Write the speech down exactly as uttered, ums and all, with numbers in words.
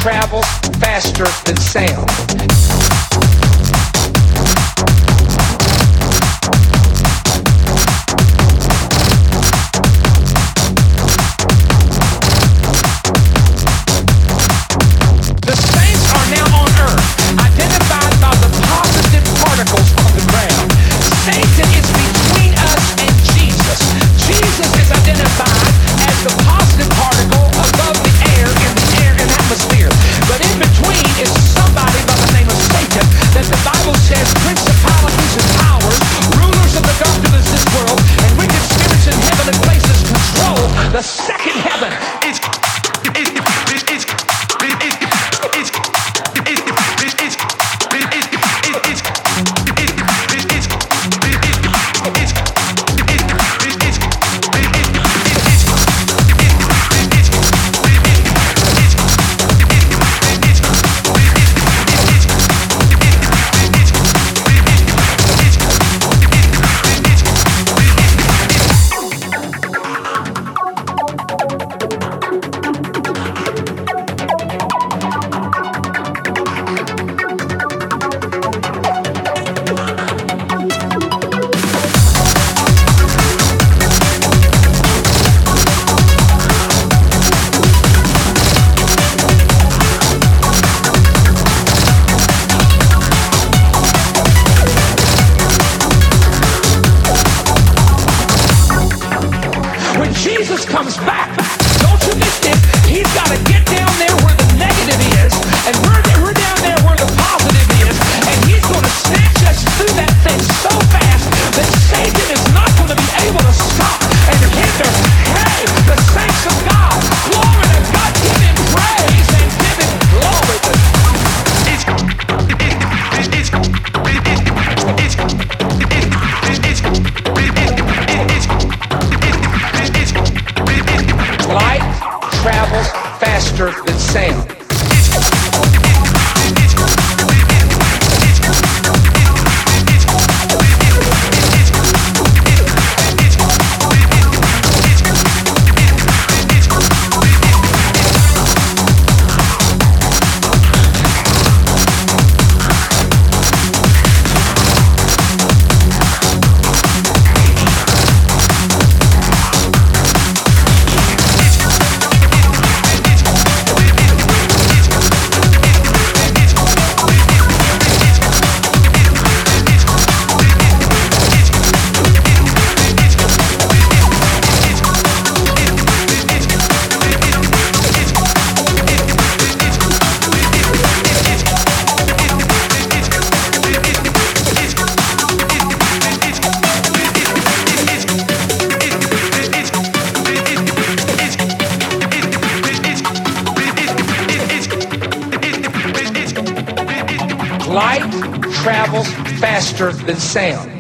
travels faster than sound. The second heaven is is is is Jesus comes back. Don't you miss it. He's got to get down there where the negative is, and we're, we're down there where the positive is, and he's going to snatch us through that thing so fast that Satan is not going to be able to stop and hinder. Hey, the saints of God, glory to God, give him praise and give him glory. It's, it's, it's, it's, it's, light travels faster than sound. Light travels faster than sound.